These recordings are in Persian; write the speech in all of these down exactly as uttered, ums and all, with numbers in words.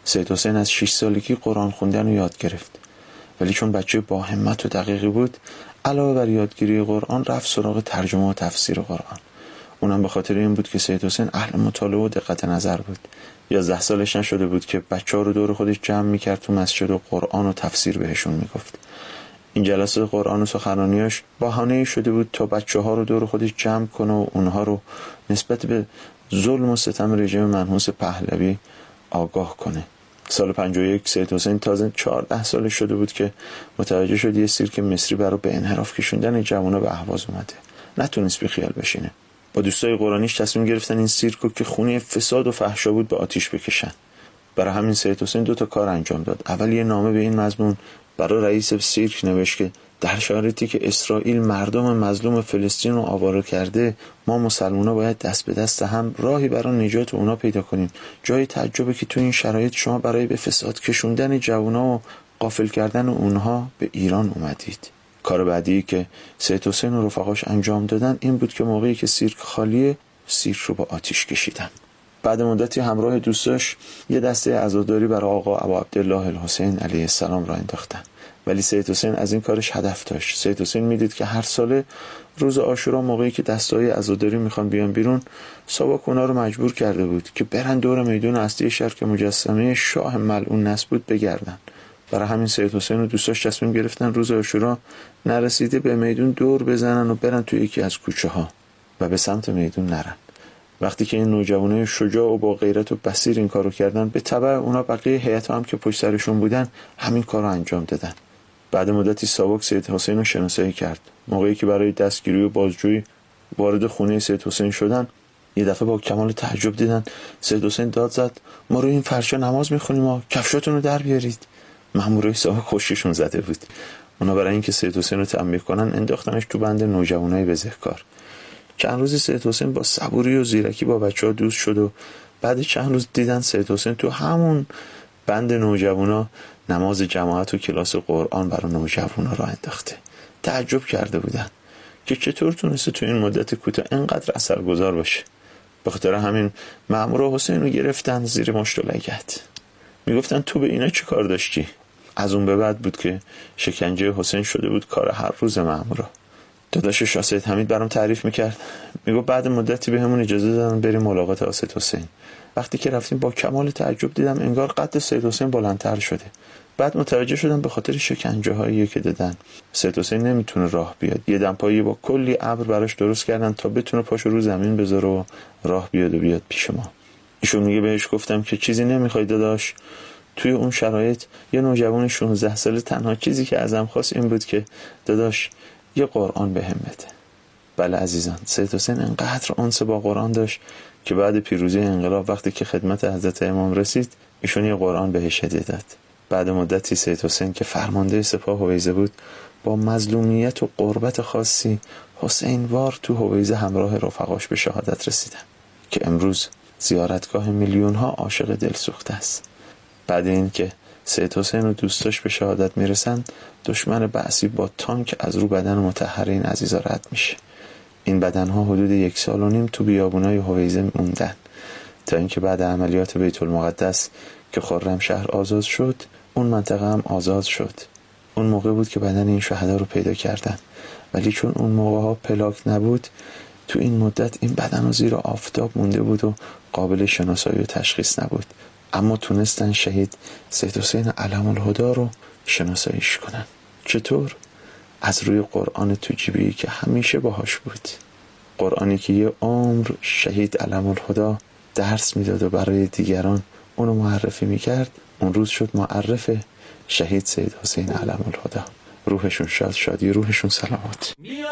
سید حسین از شش سالگی قرآن خوندن رو یاد گرفت، ولی چون بچه با همت و دقیقی بود، علاوه بر یادگیری قرآن رفت سراغ ترجمه و تفسیر قرآن. اونم به خاطر این بود که سید حسین اهل مطالعه و دقت نظر بود. یازده سالش نشده بود که بچه‌ها رو دور خودش جمع می‌کرد تو مسجد و قرآن و تفسیر بهشون میگفت. این جلسات قرآن و سخنرانیاش بهانه‌ای شده بود تا بچه‌ها رو دور خودش جمع کنه و اونها رو نسبت به ظلم و ستم رژیم منحوس پهلوی آگاه کنه. سال پنجاه و یک سید حسین تازه چهارده سالش شده بود که متوجه شد یه سیرک مصری برای به انحراف کشوندن جوونا به اهواز اومده. نتونست بی خیال بشینه. با دوستای قرآنیش تصمیم گرفتن این سیرک رو که خونه فساد و فحشا بود به آتیش بکشن. برای همین سید حسین دو تا کار انجام داد. اول یه نامه به این مضمون برای رئیس سیرک نوشت که در شرایطی که اسرائیل مردم مظلوم فلسطین رو آواره کرده، ما مسلمان‌ها باید دست به دست هم راهی برای نجات اونا پیدا کنیم. جای تعجبه که تو این شرایط شما برای به فساد کشوندن جوونا و غافل کردن اونها به ایران اومدید. کار بعدی که سید حسین و رفقاش انجام دادن این بود که موقعی که سیرک خالیه، سیرک رو با آتیش کشیدن. بعد مدتی همراه دوستاش یه دسته عزاداری برای آقا ابو عبدالله الحسین علیه السلام را انداختن. ولی سید حسین از این کارش هدف داشت. سید حسین میدید که هر ساله روز عاشورا موقعی که دستای عزاداری میخوان بیان بیرون، ساواک اونا رو مجبور کرده بود که برن دور میدون اصلی شهر که مجسمه شاه ملعون نصب بود بگردن. برای همین سید حسین و دوستاش تصمیم گرفتن روز عاشورا نرسیده به میدون دور بزنن و برن توی یکی از کوچه ها و به سمت میدون نرن. وقتی که این نوجوانای شجاع و با غیرت و بصیر این کارو کردن، به تبع اونا بقیه هیئت هم که پشت سرشون بودن همین کارو انجام دادن. بعد مدتی ساواک سید حسین رو شناسایی کرد. موقعی که برای دستگیری و بازجویی وارد خونه سید حسین شدن، یه دفعه با کمال تعجب دیدن سید حسین داد زد ما روی این فرشا نماز میخونیم و کفشاتون رو در بیارید. مامورای ساواک خوششون زده بود. اونا برای اینکه سید حسین رو تنبیه کنن انداختنش تو بند نوجوانای بزهکار. چند روزی سید حسین با صبوری و زیرکی با بچه‌ها دوست شد و بعد چند روز دیدن سید حسین تو همون بند نوجوانا نماز جماعت و کلاس قرآن برای نوجوانا را انداخته. تعجب کرده بودن که چطور تونسته تو این مدت کوتاه اینقدر اثرگذار باشه. به خاطر همین مأمور حسین رو گرفتن زیر مشت و لگد. میگفتن تو به اینا چی کار داشتی؟ از اون به بعد بود که شکنجه حسین شده بود کار هر روز مأمورا. داداش شاه حمید برام تعریف میکرد. میگه بعد مدتی به همون اجازه دادن بریم ملاقات سید حسین. وقتی که رفتیم با کمال تعجب دیدم انگار قد سید حسین بلندتر شده. بعد متوجه شدم به خاطر شکنجه هایی که دادن سید حسین نمیتونه راه بیاد. یه دمپایی با کلی ابر براش درست کردن تا بتونه پاشو رو زمین بذاره و راه بیاد و بیاد پیش ما. ایشون میگه بهش گفتم که چیزی نمیخوای داداش. توی اون شرایط یه نوجوان شانزده ساله تنها چیزی که ازم خواست این بود که داداش یه قرآن بهم بده. بله عزیزان، سید حسین انقدر انس با قرآن داشت که بعد پیروزی انقلاب وقتی که خدمت حضرت امام رسید ایشون یه قرآن بهش هدیه داد. بعد مدتی سید حسین که فرمانده سپاه هویزه بود با مظلومیت و قربت خاصی حسین وار تو هویزه همراه رفقاش به شهادت رسیدن که امروز زیارتگاه میلیون ها عاشق دلسوخته است. بعد این که سید حسین و دوستاش به شهادت میرسن، دشمن بعثی با تانک از رو بدن مطهر این عزیزا رد میشه. این بدنها حدود یک سال و نیم تو بیابونای هویزه موندن تا اینکه بعد عملیات بیت المقدس که خرمشهر آزاد شد اون منطقه هم آزاد شد. اون موقع بود که بدن این شهدا رو پیدا کردن، ولی چون اون موقع ها پلاک نبود تو این مدت این بدن زیر آفتاب مونده بود و قابل شناسایی و تشخیص نبود. اما تونستن شهید سید حسین علم الهدی رو شناساییش کنن. چطور؟ از روی قرآن تو جیبی که همیشه باهاش بود. قرآنی که یه عمر شهید علم الهدی درس میداد و برای دیگران اونو معرفی میکرد، اون روز شد معرف شهید سید حسین علم الهدی. روحشون شاد شادی، روحشون سلامت. بیا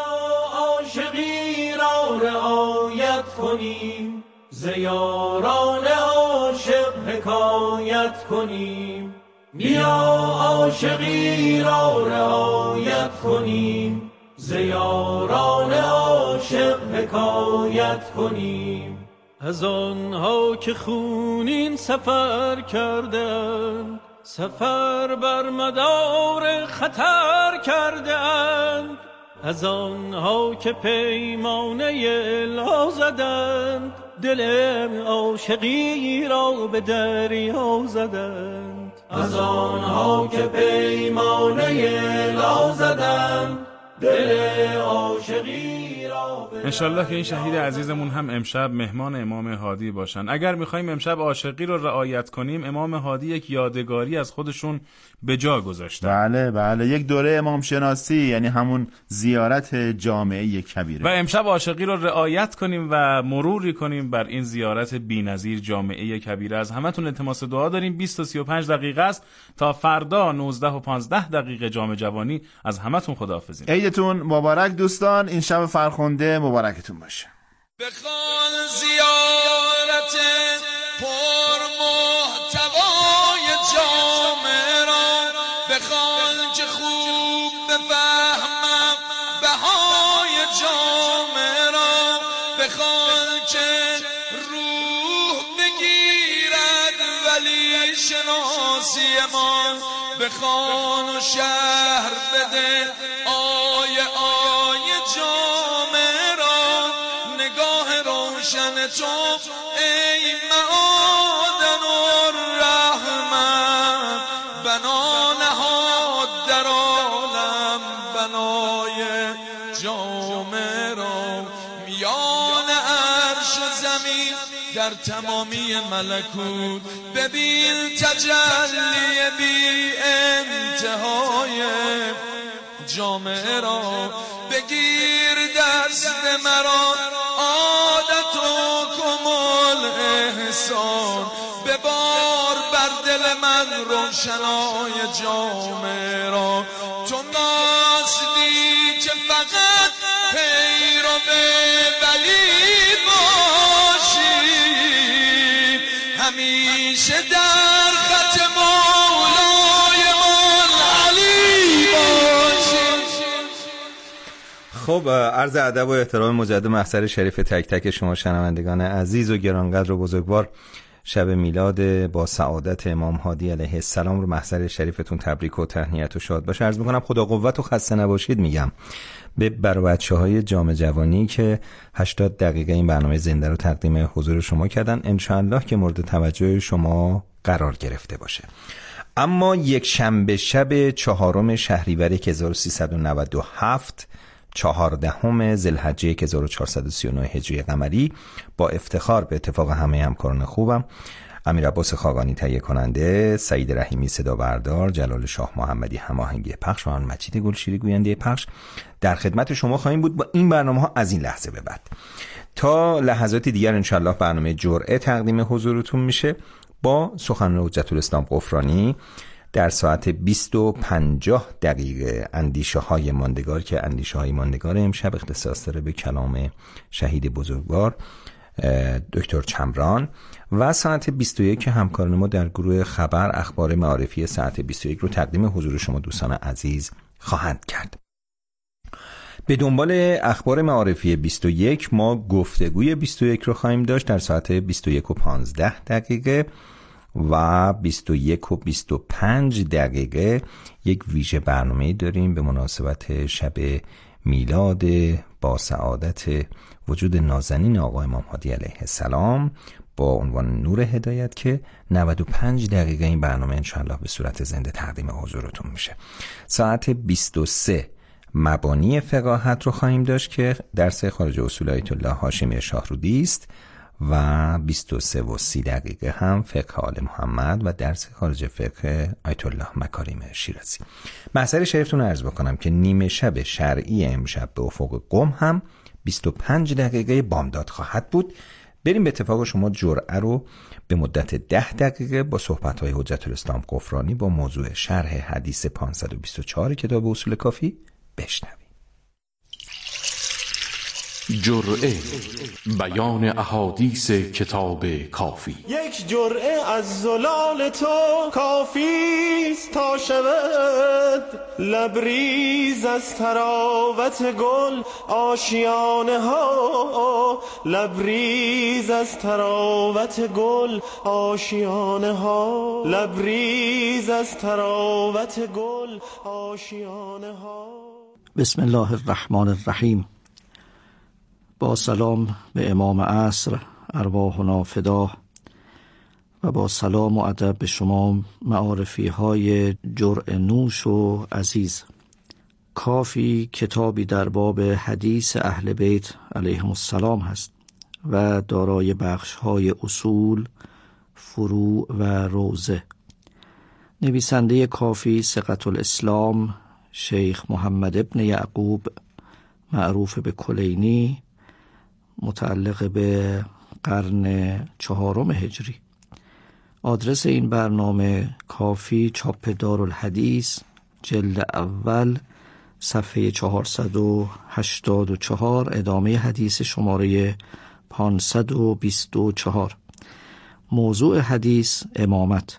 عاشقی را رعایت کنیم، زیاران عاشق حکایت کنیم. بیا عاشقی را رعایت کنیم، زیاران عاشق حکایت کنیم. از آنها که خونین سفر کردند، سفر بر مدار خطر کردند. از آنها که پیمانه لا زدند، دل عاشقی را به دریا زدند، از آنها که پیمانه لا زدند دل عاشقی را. انشالله که این شهید عزیزمون هم امشب مهمان امام هادی باشن. اگر میخوایم امشب عاشقی رو رعایت کنیم، امام هادی یک یادگاری از خودشون به جا گذاشتن. بله بله، یک دوره امام شناسی، یعنی همون زیارت جامعه کبیره. و امشب عاشقی رو رعایت کنیم و مروری کنیم بر این زیارت بی‌نظیر جامعه کبیره. از همتون التماس دعا داریم. بیست و سی و پنج دقیقه است تا فردا نوزده و پانزده دقیقه جام جوانی. از همتون خداحافظی. عیدتون مبارک دوستان، این شب فرخنده مبارکتون باشه. بخوان زیارت پر محتوای جامعه را، بخوان که خوب بفهمم بهای جامعه را، بخوان که روح بگیرد ولی شناسی ما، بخوان و شهر بده آیه آیه جامعه را، نگاه روشن تو ای معادن الرحمن، بنا نهاد در عالم بنای جامعه را، میان عرش و زمین در تمامی ملکوت ببین تجلی بی انتهای جامعه را، بگیر دست مرا عادت و کمال احسان، ببار بر دل من روشنای جامعه را، تو ناسدی که فقط پیرو ولی باشی، همیشه در خط مولای علی باشی. خب عرض ادب و احترام مجدد محضر شریف تک تک شما شنوندگان عزیز و گرانقدر و بزرگوار، شب میلاد با سعادت امام هادی علیه السلام رو محضر شریفتون تبریک و تهنیت و شاد باشه. عرض میکنم خدا قوت و خسته نباشید میگم به بر بچه های جام جوانی که هشتاد دقیقه این برنامه زنده رو تقدیم حضور شما کردن. انشاءالله که مورد توجه شما قرار گرفته باشه. اما یک شنبه شب چهارم شهریور هزار و سیصد و نود و هفت، چهاردهم ذوالحجه هزار و چهارصد و سی و نه هجری قمری، با افتخار به اتفاق همه همکاران خوبم، امیر عباس خاقانی تهیه کننده، سعید رحیمی صدا بردار، جلال شاه محمدی هماهنگی پخش و آن مجید گلشیری گوینده پخش، در خدمت شما خواهیم بود با این برنامه ها از این لحظه به بعد تا لحظاتی دیگر. انشالله برنامه جرعه تقدیم حضورتون میشه با سخنرانی حجت الاسلام غفرانی در ساعت بیست و پنجاه دقیقه. اندیشه های ماندگار که اندیشه های ماندگار امشب اختصاص داره به کلام شهید بزرگوار دکتر چمران، و ساعت بیست و یک همکاران ما در گروه خبر اخبار معارفی ساعت بیست و یک رو تقدیم حضور شما دوستان عزیز خواهند کرد. به دنبال اخبار معارفی بیست و یک ما گفتگوی بیست و یک رو خواهیم داشت در ساعت بیست و یک و پانزده دقیقه و بیست و یک و بیست و پنج دقیقه یک ویژه برنامه داریم به مناسبت شب میلاد با سعادت وجود نازنین آقا امام هادی علیه السلام با عنوان نور هدایت که نود و پنج دقیقه این برنامه انشاءالله به صورت زنده تقدیم حضورتون میشه. ساعت بیست و سه مبانی فقاهت رو خواهیم داشت که درس خارج اصول آیت الله هاشمی شاهرودی است و بیست و سه و سی دقیقه هم فقه آل محمد و درس خارج فقه آیت الله مکارم شیرازی. محضر شریفتون عرض بکنم که نیمه شب شرعی امشب به افق قم هم بیست و پنج دقیقه بامداد خواهد بود. بریم به اتفاق شما جرعه رو به مدت ده دقیقه با صحبت‌های حجت الاسلام غفرانی با موضوع شرح حدیث پانصد و بیست و چهار کتاب اصول کافی بشنویم. جرعه بیان احادیث کتاب کافی. یک جرعه از زلال تو کافیست تا شود لبریز از تراوت گل آشیانه ها، لبریز از تراوت گل آشیانه ها، لبریز از تراوت گل آشیانه ها. بسم الله الرحمن الرحیم. با سلام به امام عصر ارواحنا فداه. و با سلام و ادب به شما معارفی های جرعه نوش و عزیز. کافی کتابی در باب حدیث اهل بیت علیهم السلام هست و دارای بخش های اصول، فروع و روزه. نویسنده کافی ثقة الاسلام شیخ محمد ابن یعقوب معروف به کلینی، متعلق به قرن چهارم هجری. آدرس این برنامه کافی چاپ دارالحدیث جلد اول صفحه چهارصد و هشتاد و چهار، ادامه حدیث شماره پانصد و بیست و چهار. موضوع حدیث امامت.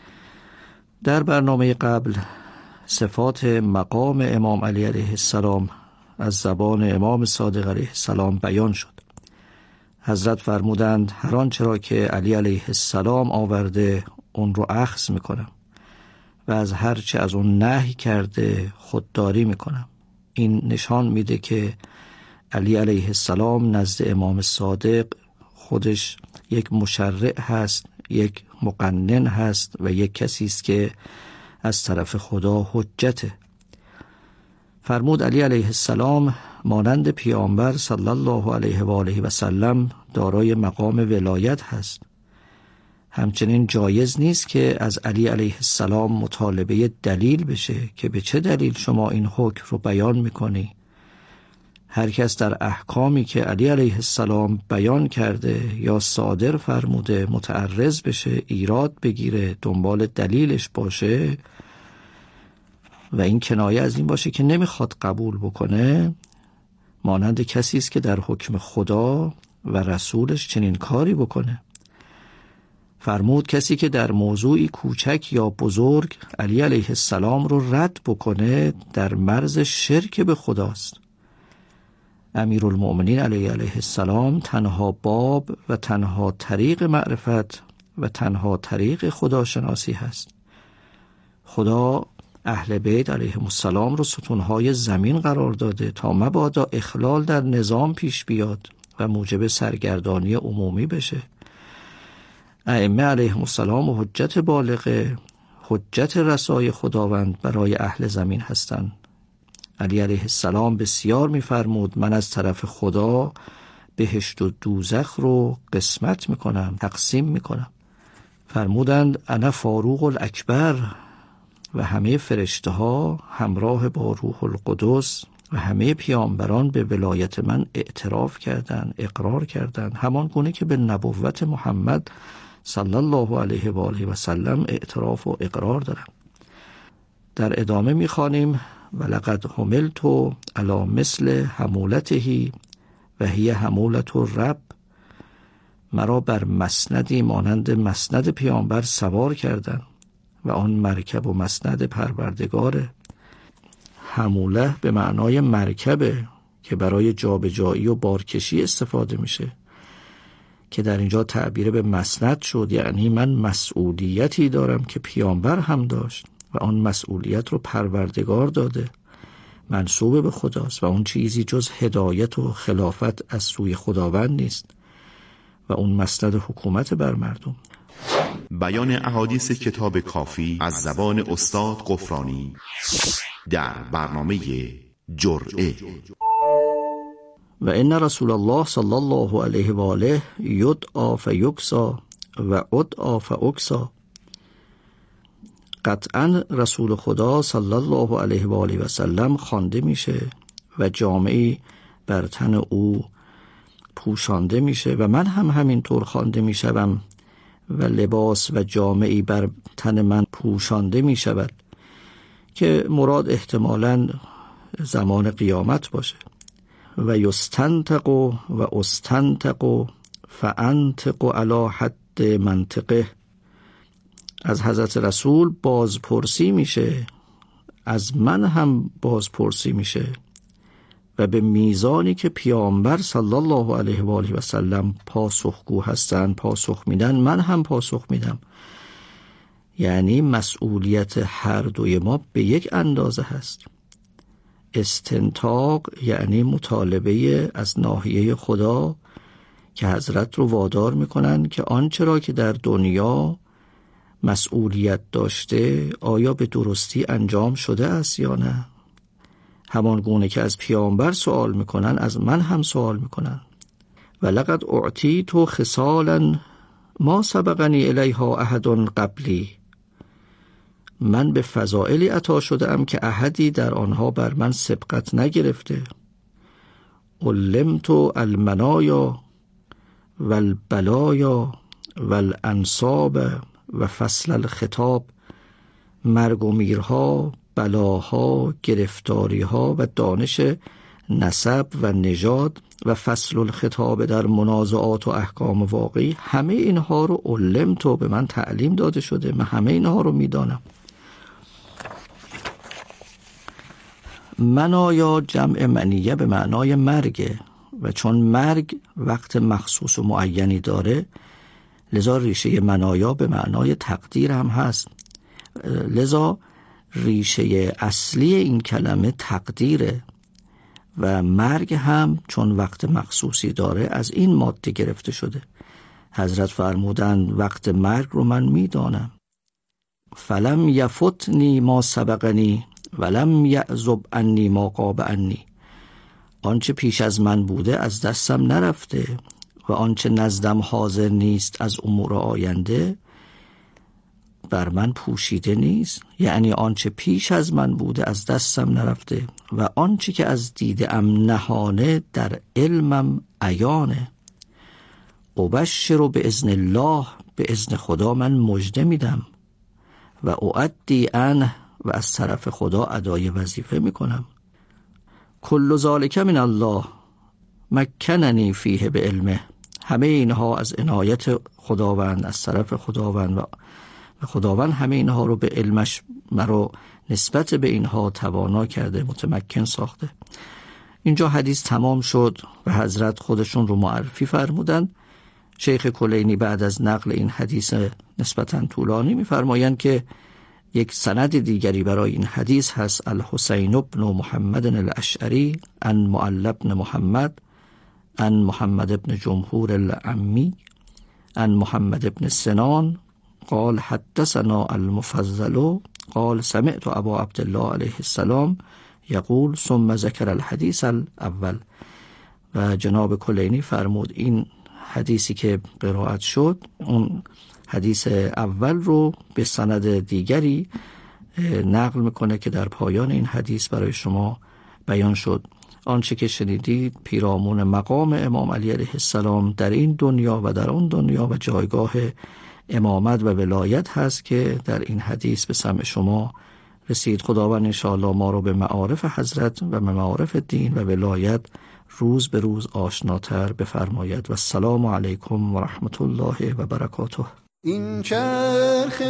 در برنامه قبل صفات مقام امام علی علیه السلام از زبان امام صادق علیه السلام بیان شد. حضرت فرمودند هر آنچه را که علی علیه السلام آورده اون رو اخذ میکنم و از هر چه از اون نهی کرده خودداری میکنم. این نشان میده که علی علیه السلام نزد امام صادق خودش یک مشرع هست، یک مقنن هست و یک کسی است که از طرف خدا حجته. فرمود علی علیه السلام مانند پیامبر صلی الله علیه و آله و سلم دارای مقام ولایت هست. همچنین جایز نیست که از علی علیه السلام مطالبه دلیل بشه که به چه دلیل شما این حکم رو بیان میکنی. هر کس در احکامی که علی علیه السلام بیان کرده یا صادر فرموده متعرض بشه، ایراد بگیره، دنبال دلیلش باشه و این کنایه از این باشه که نمیخواد قبول بکنه، مانند کسی است که در حکم خدا و رسولش چنین کاری بکنه. فرمود کسی که در موضوعی کوچک یا بزرگ علی علیه السلام رو رد بکنه در مرز شرک به خداست. امیرالمؤمنین علی علیه السلام تنها باب و تنها طریق معرفت و تنها طریق خداشناسی هست. خدا اهل بیت علیهم السلام رو ستونهای زمین قرار داده تا مبادا اخلال در نظام پیش بیاد و موجب سرگردانی عمومی بشه. ائمه علیهم السلام و حجت بالغه، حجت رسای خداوند برای اهل زمین هستند. علی علیه السلام بسیار می‌فرمود من از طرف خدا بهشت و دوزخ رو قسمت میکنم، تقسیم میکنم. فرمودند انا فاروق الاکبر و همه فرشته ها همراه با روح القدس و همه پیامبران به ولایت من اعتراف کردند، اقرار کردند، همان گونه که به نبوت محمد صلی الله علیه و آله و سلم اعتراف و اقرار دارند. در ادامه میخوانیم ولقد حملت علی مثل حمولته و هی حمولت الرب. مرا بر مسندی مانند مسند پیامبر سوار کردند و آن مرکب و مسند پروردگاره. حموله به معنای مرکبه که برای جابجایی و بارکشی استفاده میشه که در اینجا تعبیر به مسند شد، یعنی من مسئولیتی دارم که پیامبر هم داشت و آن مسئولیت رو پروردگار داده، منسوب به خداست و اون چیزی جز هدایت و خلافت از سوی خداوند نیست و اون مسند حکومت بر مردم. بیان احادیث کتاب کافی از زبان استاد غفرانی در برنامه جرعه. و ان رسول الله صلی الله علیه و آله یدعا فیکسا و ادعا فاکسا. قطعا رسول خدا صلی الله علیه و آله و سلم خوانده میشه و جامعی بر تن او پوشانده میشه و من هم همینطور خوانده میشم و لباس و جامعی بر تن من پوشانده میشود که مراد احتمالاً زمان قیامت باشه. و یستنطق و استنطق فانطق علی حد منطقه. از حضرت رسول بازپرسی میشه، از من هم بازپرسی میشه و به میزانی که پیامبر صلی الله علیه و آله و سلم پاسخگو هستن پاسخ میدن، من هم پاسخ میدم. یعنی مسئولیت هر دوی ما به یک اندازه هست. استنطاق یعنی مطالبه از ناحیه خدا که حضرت رو وادار میکنن که آنچه را که در دنیا مسئولیت داشته آیا به درستی انجام شده است یا نه. همان گونه که از پیامبر سوال میکنن از من هم سوال میکنن. و لقد اعطیت خصالا ما سبقنی الیها احد قبلی، من به فضائلی عطا شده ام که احدی در آنها بر من سبقت نگرفته. علمت المنایا والبلایا والانصاب و فصل الخطاب، مرگ و میرها، بلاها، گرفتاریها و دانش نسب و نژاد و فصل الخطاب در منازعات و احکام واقعی، همه اینها رو علمت و به من تعلیم داده شده، من همه اینها رو میدانم. منایا جمع منیه به معنای مرگه و چون مرگ وقت مخصوص و معینی داره لذا ریشه منایا به معنای تقدیر هم هست. لذا ریشه اصلی این کلمه تقدیره و مرگ هم چون وقت مخصوصی داره از این ماده گرفته شده. حضرت فرمودند وقت مرگ رو من میدانم. فلم یفتنی ما سبقنی ولم یعزب انی ما غاب انی، آنچه پیش از من بوده از دستم نرفته و آنچه نزدم حاضر نیست از امور آینده بر من پوشیده نیست. یعنی آنچه پیش از من بوده از دستم نرفته و آنچه که از دیدم نهانه در علمم عیانه. ابشر به اذن الله، به اذن خدا من مژده میدم و اؤدی عنه، و از طرف خدا ادای وظیفه میکنم. کل ذالک من الله مکننی فیه به علمه، همه اینها از عنایت خداوند، از طرف خداوند و خداوند همه اینها رو به علمش مرا نسبت به اینها توانا کرده، متمکن ساخته. اینجا حدیث تمام شد و حضرت خودشون رو معرفی فرمودن. شیخ کلینی بعد از نقل این حدیث نسبتاً طولانی میفرمایند که یک سند دیگری برای این حدیث هست: الحسین بن محمد الاشعری عن معل بن محمد عن محمد بن جمهور العمی عن محمد بن سنان قال حدثنا المفضل قال سمعت ابا عبدالله علیه السلام یقول ثم ذکر الحدیث الاول. و جناب کلینی فرمود این حدیثی که قرائت شد اون حدیث اول رو به سند دیگری نقل میکنه که در پایان این حدیث برای شما بیان شد. آنچه که شنیدید پیرامون مقام امام علی علیه السلام در این دنیا و در اون دنیا و جایگاه امامت و ولایت هست که در این حدیث به سمع شما رسید. خداوند انشاءالله ما رو به معارف حضرت و به معارف دین و ولایت روز به روز آشناتر بفرماید. و السلام علیکم و رحمت الله و برکاته. این چرخ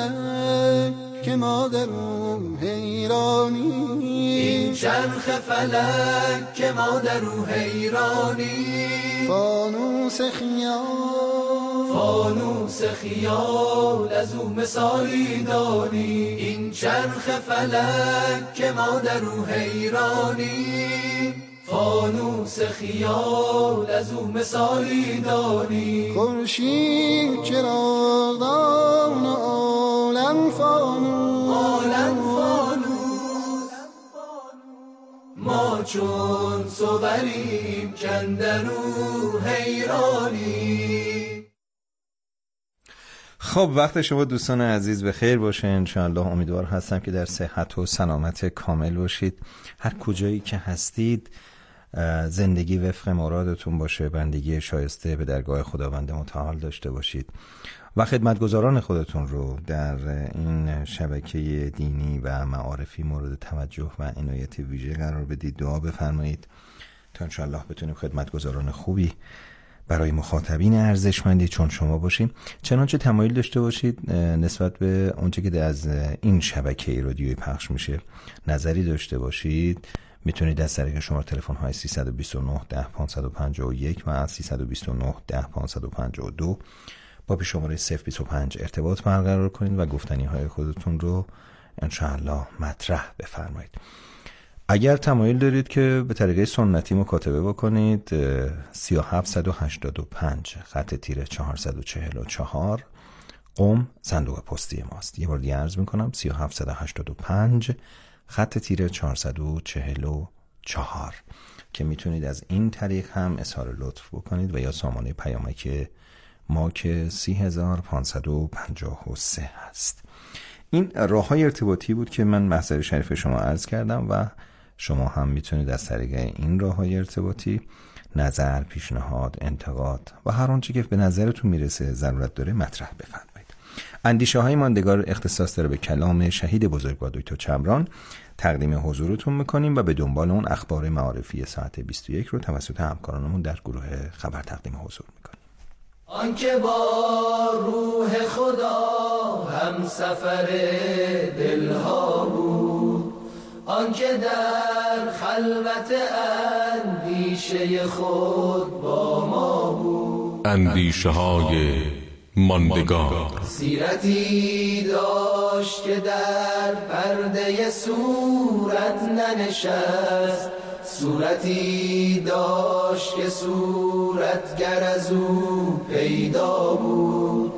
فلک که ما در او حیرانی، این چرخ فلک که ما در او حیرانی، فانوس خیال فانوس خیال از او مثالی دانی. این چرخ فلک که ما در او حیرانی، فانوس خیال از او مثالی دانی. خورشید چراغدان و عالم فانوس، عالم فانوس، ما چون صوریم کندرو حیرانی. خب وقت شما دوستان عزیز به خیر باشه. انشاءالله امیدوار هستم که در صحت و سلامت کامل باشید. هر کجایی که هستید زندگی وفق مرادتون باشه، بندگی شایسته به درگاه خداوند متعال داشته باشید و خدمتگزاران خودتون رو در این شبکه دینی و معارفی مورد توجه و عنایت ویژه قرار بدید. دعا بفرمایید تا انشاءالله بتونیم خدمتگزاران خوبی برای مخاطبین ارزشمندی چون شما باشیم. چنانچه تمایل داشته باشید نسبت به اونچه که از این شبکه رادیویی پخش میشه نظری داشته باشید، میتونید از طریق شماره تلفن های سیصد و بیست و نه ده پانصد و پنجاه و یک و سیصد و بیست و نه ده پانصد و پنجاه و دو با شماره صفر بیست و پنج ارتباط برقرار کنید و گفتنی های خودتون رو انشاءالله مطرح بفرمایید. اگر تمایل دارید که به طریقه سنتی مکاتبه بکنید، سه هفت هشت پنج خط تیره چهارصد و چهل و چهار قم صندوق پستی ماست. یه بار دیگه عرض میکنم سه هفت هشت پنج خط تیره چهارصد و چهل و چهار که میتونید از این طریق هم اظهار لطف بکنید و یا سامانه پیامک ما که سی هزار پانصد و پنجاه و سه هست. این راه های ارتباطی بود که من محضر شریف شما عرض کردم و شما هم میتونید از طریق این راه های ارتباطی نظر، پیشنهاد، انتقاد و هر آنچه که به نظرتون میرسه ضرورت داره مطرح بفرمایید. اندیشه های ماندگار اختصاص داره به کلام شهید بزرگوار دکتر چمران. تقدیم حضورتون میکنیم و به دنبال اون اخبار معارفی ساعت بیست و یک رو توسط همکارانمون در گروه خبر تقدیم حضور میکنیم. آنکه با روح خدا هم سفر دلها بود، آنکه در خلوت اندیشه خود با ما بود، اندیشه های ماندگار. سیرتی داشت که در پرده صورت ننشست، صورتی داشت که صورتگر از او پیدا بود،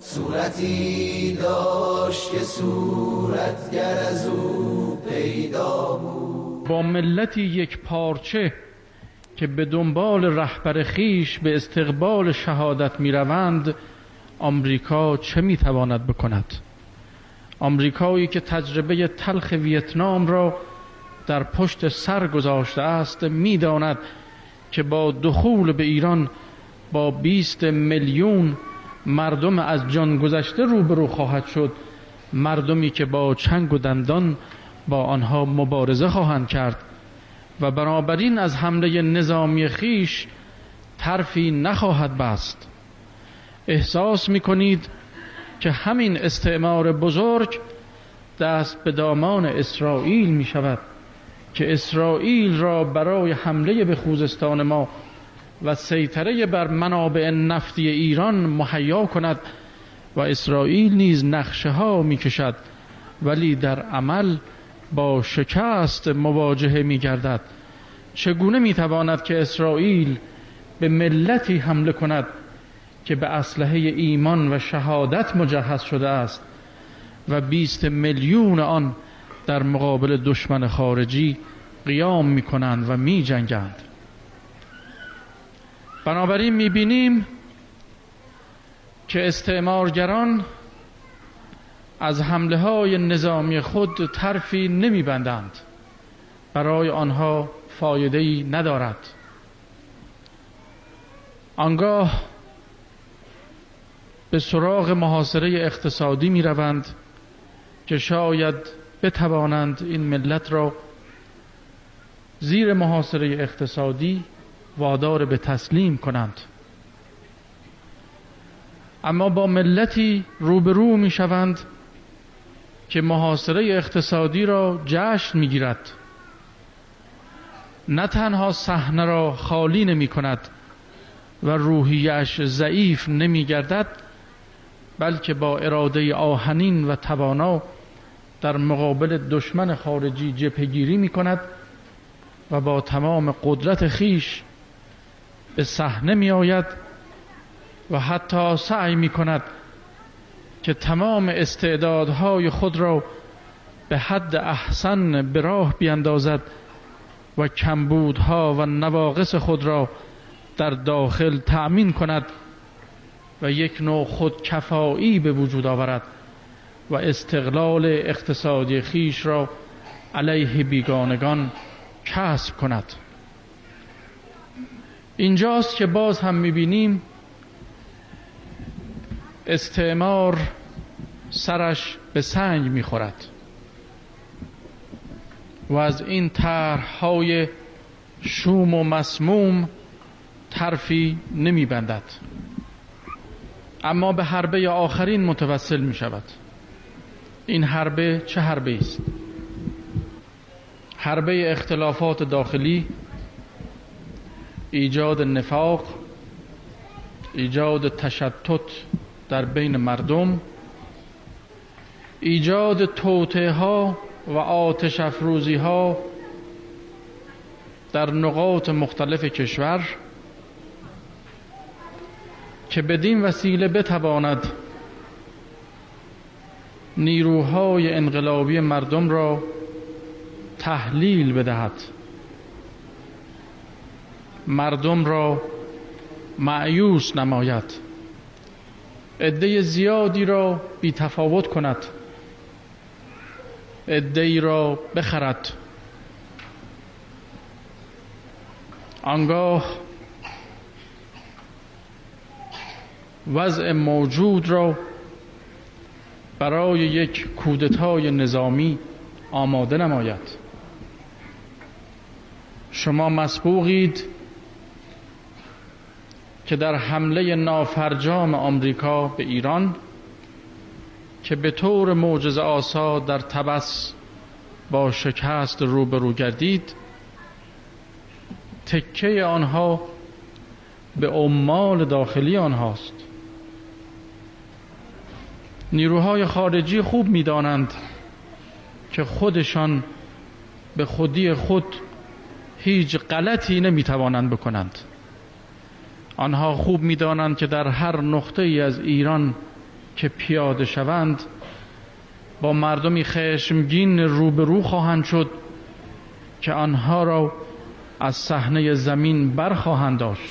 صورتی داشت که صورتگر از او پیدا بود. با ملتی یک پارچه که به دنبال رهبر خیش به استقبال شهادت می روند، آمریکا چه می تواند بکند؟ آمریکایی که تجربه تلخ ویتنام را در پشت سر گذاشته است، می داند که با دخول به ایران با بیست میلیون مردم از جان گذشته روبرو خواهد شد، مردمی که با چنگ و دندان با آنها مبارزه خواهند کرد و بنابراین از حمله نظامی خیش طرفی نخواهد بست. احساس می کنید که همین استعمار بزرگ دست به دامان اسرائیل می شود که اسرائیل را برای حمله به خوزستان ما و سیطره بر منابع نفتی ایران مهیا کند و اسرائیل نیز نقشه ها می کشد ولی در عمل با شکست مواجهه می گردد. چگونه می تواند که اسرائیل به ملتی حمله کند که به اسلحه ایمان و شهادت مجهز شده است و بیست میلیون آن در مقابل دشمن خارجی قیام می کنند و می جنگند؟ بنابراین می بینیم که استعمارگران از حمله های نظامی خود طرفی نمی بندند، برای آنها فایده‌ای ندارد. آنگاه به سراغ محاصره اقتصادی می روند که شاید بتوانند این ملت را زیر محاصره اقتصادی وادار به تسلیم کنند. اما با ملتی روبرو می شوند که محاصره اقتصادی را جشن می گیرد، نه تنها صحنه را خالی نمی کند و روحیش ضعیف نمی گردد، بلکه با اراده آهنین و توانا در مقابل دشمن خارجی جبهه‌گیری می کند و با تمام قدرت خیش به صحنه می آید و حتی سعی می کند که تمام استعدادهای خود را به حد احسن به راه بیندازد و کمبودها و نواقص خود را در داخل تأمین کند و یک نوع خودکفایی به وجود آورد و استقلال اقتصادی خیش را علیه بیگانگان کسب کند. اینجاست که باز هم می‌بینیم استعمار سرش به سنگ می‌خورد و از این طرح‌های شوم و مسموم طرفی نمی‌بندد، اما به حربه آخرین متوسل می‌شود. این حربه چه حربه است؟ حربه اختلافات داخلی، ایجاد نفاق، ایجاد تشتت در بین مردم، ایجاد توطئه‌ها و آتش افروزی‌ها در نقاط مختلف کشور که بدین وسیله بتواند نیروهای انقلابی مردم را تحلیل بدهد، مردم را مأیوس نماید، عده زیادی را بی تفاوت کند، عده‌ای را بخرد. آنگاه وضع موجود را برای یک کودتای نظامی آماده نماید. شما مسبوقید که در حمله نافرجام آمریکا به ایران که به طور معجزه آسا در طبس با شکست روبرو گردید، تکه آنها به عمال داخلی آنهاست. نیروهای خارجی خوب می‌دانند که خودشان به خودی خود هیچ غلطی نمی‌توانند بکنند. آنها خوب می‌دانند که در هر نقطه‌ای از ایران که پیاده شوند با مردمی خشمگین روبرو خواهند شد که آنها را از صحنه زمین برخواهند داشت.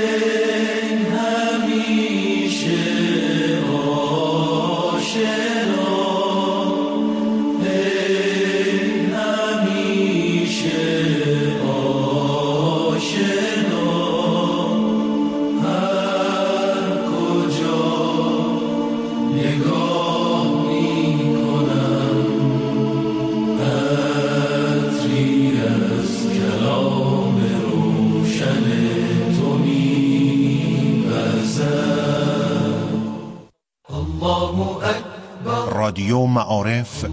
رادیو معارف،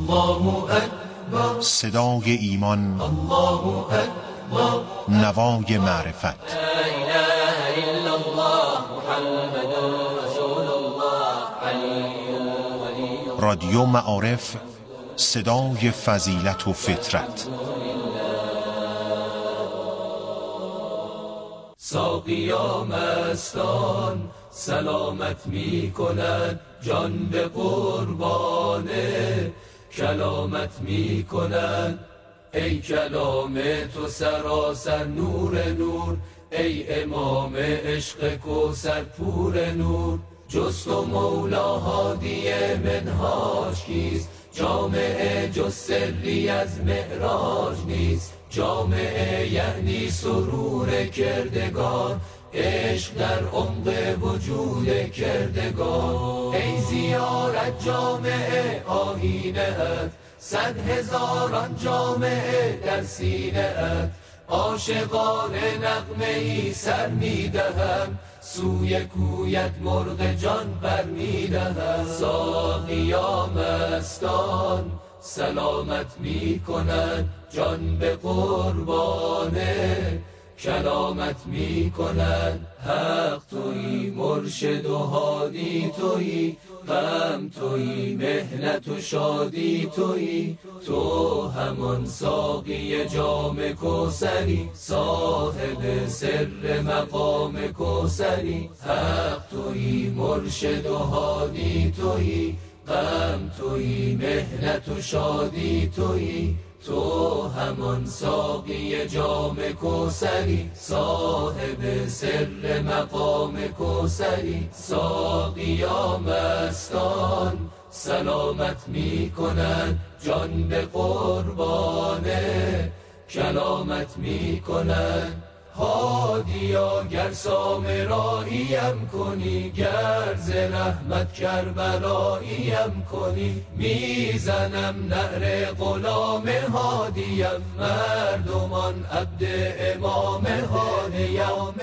صدای ایمان، نوای معرفت. رادیو معارف، صدای فضیلت و فطرت. ساقیا مستان سلامت می کند، جان به قربانه کلامت می کند. ای کلام تو سراسر نور نور، ای امام عشق کوثر پور نور. جز تو مولا هادی منهاج کیست؟ جامعه جز سری از معراج نیست. جامعه یعنی سرور کردگار، عشق در عمق وجود کردگار. ای زیارت جامعه آیینه ات، صد هزاران جامعه در سینه ات. عاشقان نغمه ای سر می دهم، سوی کویت مرغ جان بر می دهم. ساقیا مستان سلامت می کند، جان به قربانه کلامت می کند. حق تویی، مرشد و هادی تویی، غم تویی، مهنت و شادی تویی. تو همان ساقی جام کوثری، صاحب سر مقام کوثری. حق تویی، مرشد و هادی تویی، غم تویی، مهنت و شادی تویی. تو همان ساقی جام کوثری، صاحب سر مقام کوثری. ساقیا مستان سلامت می کند، جان به قربانه کلامت می کند. هادیا گر سامراییم کنی، گر ز رحمت کربلاییم کنی. میزنم نعره غلام هادیم، مردمان عبد امام هادیم.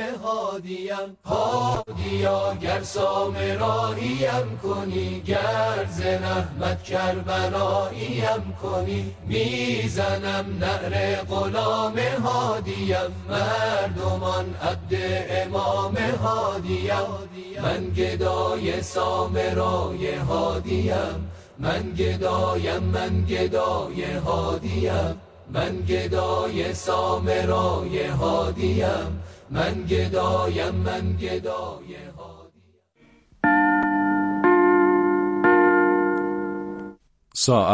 هادیا گر سامراییم کنی، گر ز رحمت کربلاییم کنی. میزنم نعره غلام هادیم، مردمان عبد امام هادیم. من گدای سامرای هادیم، من گدایم، من گدای هادیم. من گدای سامرای هادیم، من گدایم، من گدای هادیم. ساعت